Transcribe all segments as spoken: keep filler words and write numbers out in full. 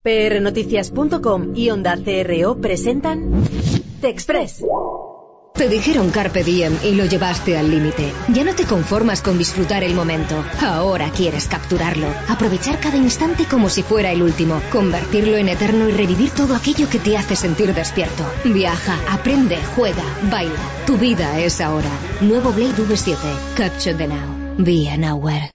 P R Noticias punto com y Onda C R O presentan T-Express. Te dijeron carpe diem y lo llevaste al límite. Ya no te conformas con disfrutar el momento. Ahora quieres capturarlo. Aprovechar cada instante como si fuera el último. Convertirlo en eterno y revivir todo aquello que te hace sentir despierto. Viaja, aprende, juega, baila. Tu vida es ahora. Nuevo Blade V siete. Capture the now. Be an hour.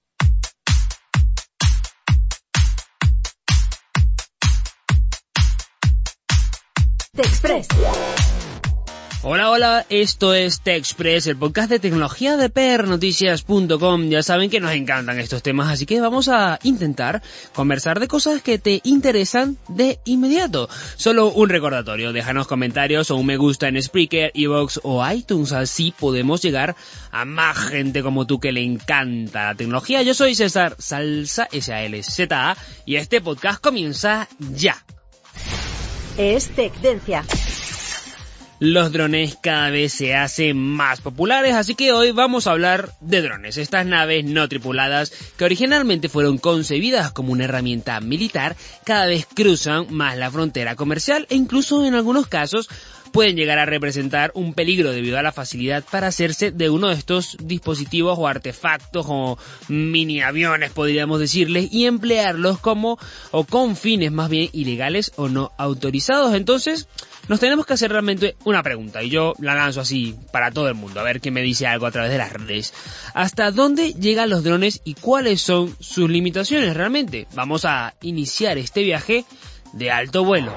T-Express. Hola, hola, esto es T-Express, el podcast de tecnología de P R Noticias punto com. Ya saben que nos encantan estos temas, así que vamos a intentar conversar de cosas que te interesan de inmediato. Solo un recordatorio, déjanos comentarios o un me gusta en Spreaker, iVoox o iTunes, así podemos llegar a más gente como tú que le encanta la tecnología. Yo soy César Salsa, S A L Z A, y este podcast comienza ya. Es Tecdencia. Los drones cada vez se hacen más populares, así que hoy vamos a hablar de drones, estas naves no tripuladas que originalmente fueron concebidas como una herramienta militar, cada vez cruzan más la frontera comercial e incluso en algunos casos pueden llegar a representar un peligro debido a la facilidad para hacerse de uno de estos dispositivos o artefactos o mini aviones, podríamos decirles, y emplearlos como o con fines más bien ilegales o no autorizados. Entonces nos tenemos que hacer realmente una pregunta, y yo la lanzo así para todo el mundo, a ver quién me dice algo a través de las redes. ¿Hasta dónde llegan los drones y cuáles son sus limitaciones realmente? Vamos a iniciar este viaje de alto vuelo.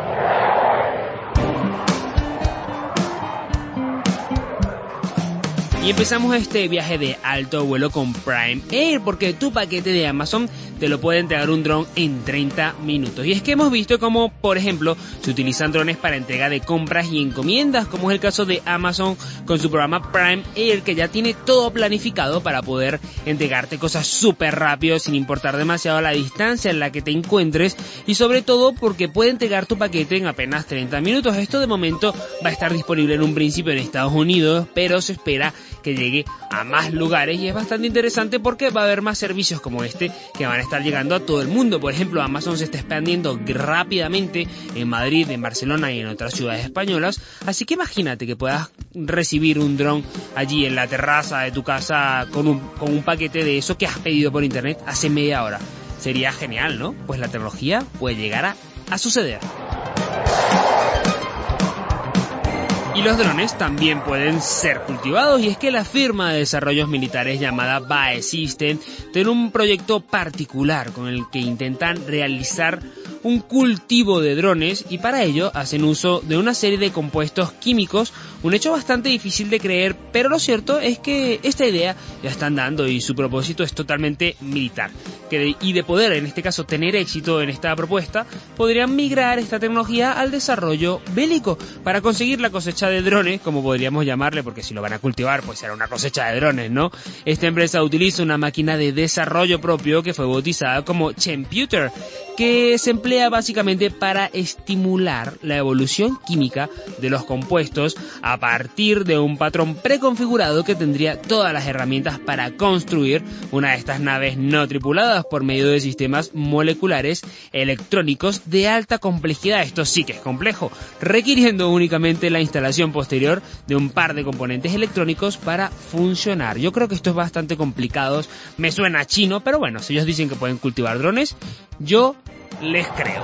Y empezamos este viaje de alto vuelo con Prime Air, porque tu paquete de Amazon te lo puede entregar un dron en treinta minutos. Y es que hemos visto como, por ejemplo, se utilizan drones para entrega de compras y encomiendas, como es el caso de Amazon con su programa Prime Air, que ya tiene todo planificado para poder entregarte cosas súper rápido, sin importar demasiado la distancia en la que te encuentres, y sobre todo porque puede entregar tu paquete en apenas treinta minutos. Esto de momento va a estar disponible en un principio en Estados Unidos, pero se espera que llegue a más lugares, y es bastante interesante porque va a haber más servicios como este que van a estar llegando a todo el mundo. Por ejemplo, Amazon se está expandiendo rápidamente en Madrid, en Barcelona y en otras ciudades españolas, así que imagínate que puedas recibir un dron allí en la terraza de tu casa con un, con un paquete de eso que has pedido por internet hace media hora. Sería genial, ¿no? Pues la tecnología puede llegar a, a suceder. Y los drones también pueden ser cultivados, y es que la firma de desarrollos militares llamada Bae Systems tiene un proyecto particular con el que intentan realizar un cultivo de drones, y para ello hacen uso de una serie de compuestos químicos, un hecho bastante difícil de creer, pero lo cierto es que esta idea ya está andando y su propósito es totalmente militar. Que de, y de poder, en este caso, tener éxito en esta propuesta, podrían migrar esta tecnología al desarrollo bélico para conseguir la cosecha de drones, como podríamos llamarle, porque si lo van a cultivar, pues será una cosecha de drones, ¿no? Esta empresa utiliza una máquina de desarrollo propio que fue bautizada como Chemputer, que se emplea básicamente para estimular la evolución química de los compuestos a partir de un patrón preconfigurado que tendría todas las herramientas para construir una de estas naves no tripuladas por medio de sistemas moleculares electrónicos de alta complejidad. Esto sí que es complejo, requiriendo únicamente la instalación posterior de un par de componentes electrónicos para funcionar. Yo creo que esto es bastante complicado, me suena chino, pero bueno, si ellos dicen que pueden cultivar drones, yo les creo.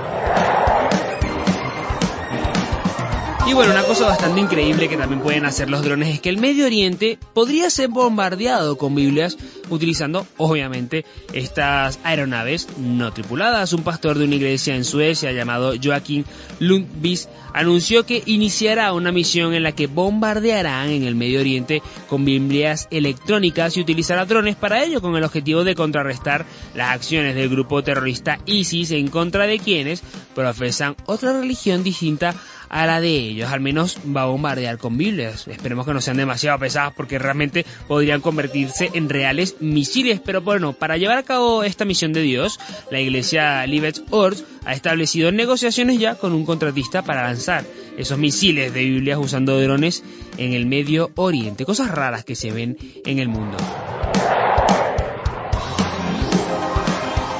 Y bueno, una cosa bastante increíble que también pueden hacer los drones es que el Medio Oriente podría ser bombardeado con Biblias utilizando, obviamente, estas aeronaves no tripuladas. Un pastor de una iglesia en Suecia llamado Joaquín Lundqvist anunció que iniciará una misión en la que bombardearán en el Medio Oriente con Biblias electrónicas y utilizará drones para ello, con el objetivo de contrarrestar las acciones del grupo terrorista ISIS en contra de quienes profesan otra religión distinta a la de ellos. Al menos va a bombardear con Biblias. Esperemos que no sean demasiado pesadas, porque realmente podrían convertirse en reales misiles. Pero bueno, para llevar a cabo esta misión de Dios, la iglesia Livets Ors ha establecido negociaciones ya con un contratista para lanzar esos misiles de Biblias usando drones en el Medio Oriente. Cosas raras que se ven en el mundo.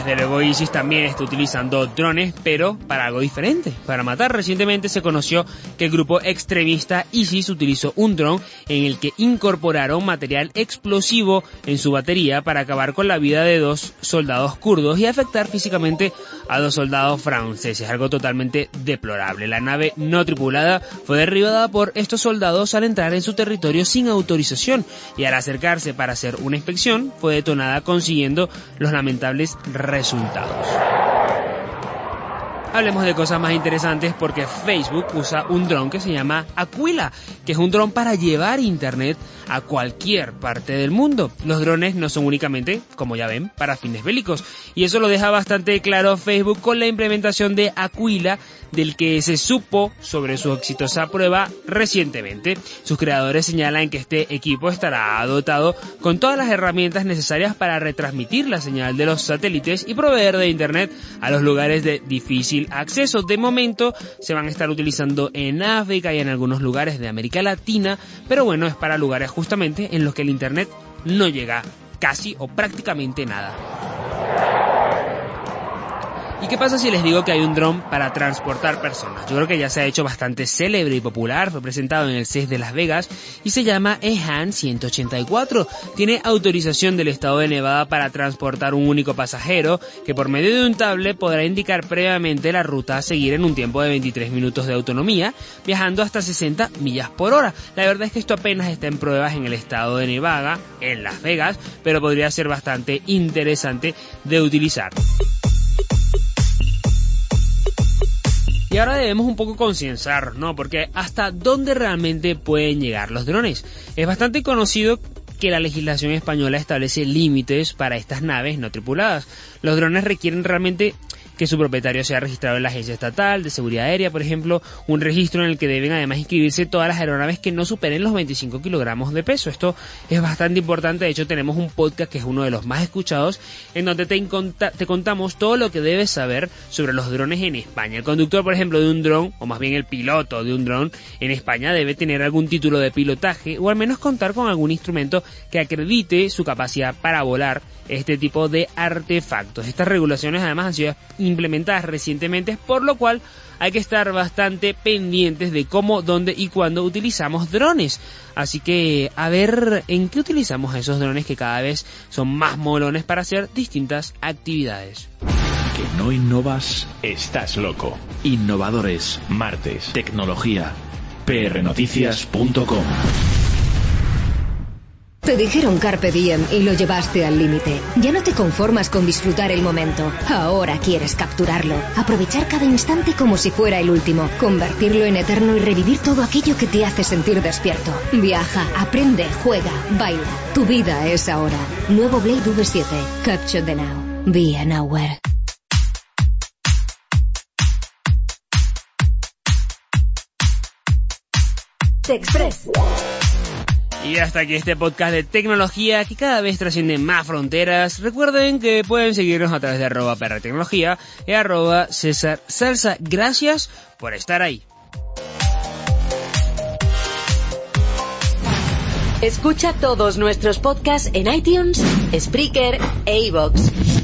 Desde luego ISIS también está utilizando drones, pero para algo diferente, para matar. Recientemente se conoció que el grupo extremista ISIS utilizó un dron en el que incorporaron material explosivo en su batería para acabar con la vida de dos soldados kurdos y afectar físicamente a dos soldados franceses, algo totalmente deplorable. La nave no tripulada fue derribada por estos soldados al entrar en su territorio sin autorización y al acercarse para hacer una inspección fue detonada, consiguiendo los lamentables resultados. Hablemos de cosas más interesantes porque Facebook usa un dron que se llama Aquila, que es un dron para llevar internet a cualquier parte del mundo. Los drones no son únicamente, como ya ven, para fines bélicos, y eso lo deja bastante claro Facebook con la implementación de Aquila, del que se supo sobre su exitosa prueba recientemente. Sus creadores señalan que este equipo estará dotado con todas las herramientas necesarias para retransmitir la señal de los satélites y proveer de internet a los lugares de difícil acceso. De momento se van a estar utilizando en África y en algunos lugares de América Latina, pero bueno, es para lugares justamente en los que el internet no llega casi o prácticamente nada. ¿Y qué pasa si les digo que hay un dron para transportar personas? Yo creo que ya se ha hecho bastante célebre y popular, fue presentado en el C E S de Las Vegas y se llama Ehan ciento ochenta y cuatro. Tiene autorización del estado de Nevada para transportar un único pasajero que por medio de un tablet podrá indicar previamente la ruta a seguir en un tiempo de veintitrés minutos de autonomía, viajando hasta sesenta millas por hora. La verdad es que esto apenas está en pruebas en el estado de Nevada, en Las Vegas, pero podría ser bastante interesante de utilizar. Y ahora debemos un poco concienciar, ¿no? Porque ¿hasta dónde realmente pueden llegar los drones? Es bastante conocido que la legislación española establece límites para estas naves no tripuladas. Los drones requieren realmente que su propietario sea registrado en la Agencia Estatal de Seguridad Aérea, por ejemplo, un registro en el que deben además inscribirse todas las aeronaves que no superen los veinticinco kilogramos de peso. Esto es bastante importante. De hecho, tenemos un podcast que es uno de los más escuchados, en donde te, inconta- te contamos todo lo que debes saber sobre los drones en España. El conductor, por ejemplo, de un dron, o más bien el piloto de un dron en España, debe tener algún título de pilotaje, o al menos contar con algún instrumento que acredite su capacidad para volar este tipo de artefactos. Estas regulaciones además han sido implementadas recientemente, por lo cual hay que estar bastante pendientes de cómo, dónde y cuándo utilizamos drones. Así que a ver en qué utilizamos esos drones que cada vez son más molones para hacer distintas actividades. Que no innovas, estás loco. Innovadores, martes, tecnología, p r noticias punto com. Te dijeron Carpe Diem y lo llevaste al límite. Ya no te conformas con disfrutar el momento. Ahora quieres capturarlo. Aprovechar cada instante como si fuera el último. Convertirlo en eterno y revivir todo aquello que te hace sentir despierto. Viaja, aprende, juega, baila. Tu vida es ahora. Nuevo Blade V siete. Capture the now. Be nowhere. TechExpress. Y hasta aquí este podcast de tecnología que cada vez trasciende más fronteras. Recuerden que pueden seguirnos a través de arroba perratecnología y arroba César Salsa. Gracias por estar ahí. Escucha todos nuestros podcasts en iTunes, Spreaker e iVoox.